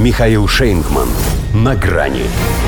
Михаил Шейнгман. На грани.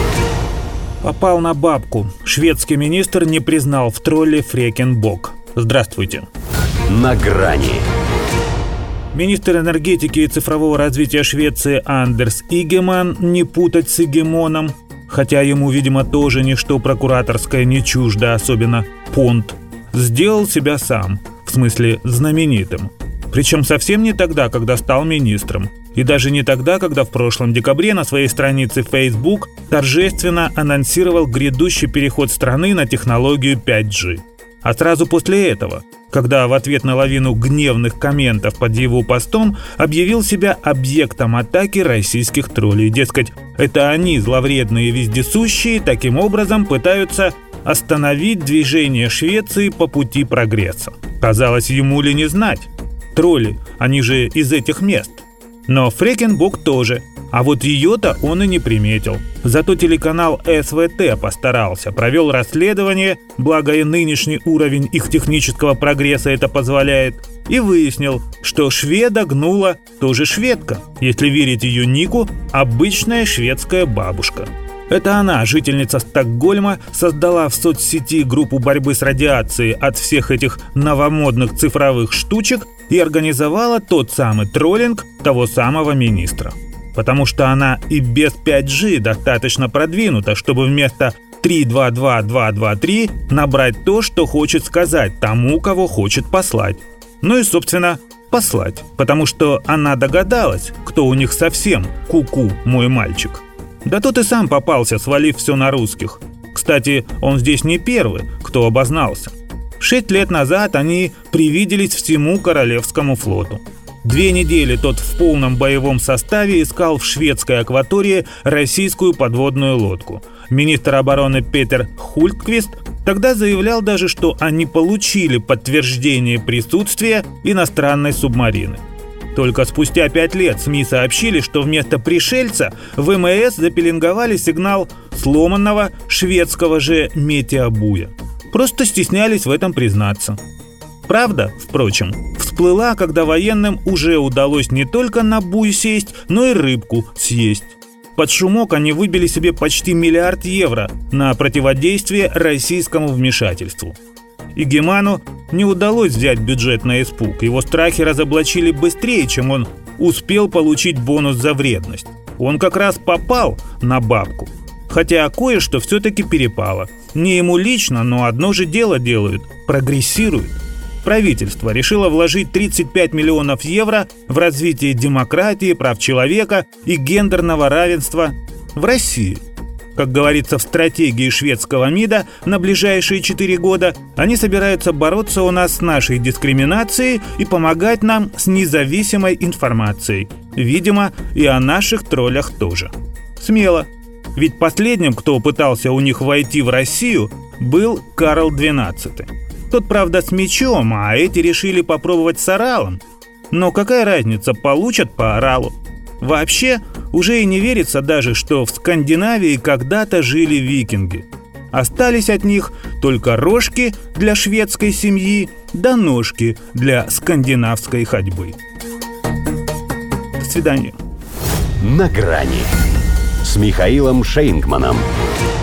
Попал на бабку. Шведский министр не признал в тролле Фрекенбок. Здравствуйте. На грани. Министр энергетики и цифрового развития Швеции Андерс Игеман, не путать с Игемоном, хотя ему, видимо, тоже ничто прокураторское не чуждо, особенно понт, сделал себя сам, в смысле знаменитым. Причем совсем не тогда, когда стал министром. И даже не тогда, когда в прошлом декабре на своей странице Facebook торжественно анонсировал грядущий переход страны на технологию 5G. А сразу после этого, когда в ответ на лавину гневных комментов под его постом объявил себя объектом атаки российских троллей. Дескать, это они, зловредные вездесущие, таким образом пытаются остановить движение Швеции по пути прогресса. Казалось, ему ли не знать. Тролли, они же из этих мест. Но Фрекенбок тоже. А вот ее-то он и не приметил. Зато телеканал СВТ постарался, провел расследование, благо и нынешний уровень их технического прогресса это позволяет, и выяснил, что шведа гнула тоже шведка, если верить ее нику, обычная шведская бабушка. Это она, жительница Стокгольма, создала в соцсети группу борьбы с радиацией от всех этих новомодных цифровых штучек и организовала тот самый троллинг того самого министра. Потому что она и без 5G достаточно продвинута, чтобы вместо 322223 набрать то, что хочет сказать тому, кого хочет послать. Ну и, собственно, послать. Потому что она догадалась, кто у них совсем ку-ку, мой мальчик. Да тот и сам попался, свалив все на русских. Кстати, он здесь не первый, кто обознался. 6 лет назад они привиделись всему Королевскому флоту. 2 недели тот в полном боевом составе искал в шведской акватории российскую подводную лодку. Министр обороны Петер Хультквист тогда заявлял даже, что они получили подтверждение присутствия иностранной субмарины. Только спустя 5 лет СМИ сообщили, что вместо пришельца в ВМС запеленговали сигнал сломанного шведского же метеобуя. Просто стеснялись в этом признаться. Правда, впрочем, всплыла, когда военным уже удалось не только на буй сесть, но и рыбку съесть. Под шумок они выбили себе почти 1 миллиард евро на противодействие российскому вмешательству. Игеману не удалось взять бюджет на испуг. Его страхи разоблачили быстрее, чем он успел получить бонус за вредность. Он как раз попал на бабку. Хотя кое-что все-таки перепало. Не ему лично, но одно же дело делают – прогрессируют. Правительство решило вложить 35 миллионов евро в развитие демократии, прав человека и гендерного равенства в России. Как говорится в стратегии шведского МИДа на ближайшие 4 года, они собираются бороться у нас с нашей дискриминацией и помогать нам с независимой информацией. Видимо, и о наших троллях тоже. Смело. Ведь последним, кто пытался у них войти в Россию, был Карл XII. Тот, правда, с мечом, а эти решили попробовать с оралом. Но какая разница, получат по оралу. Вообще, уже и не верится даже, что в Скандинавии когда-то жили викинги. Остались от них только рожки для шведской семьи, да ножки для скандинавской ходьбы. До свидания. На грани с Михаилом Шейнгманом.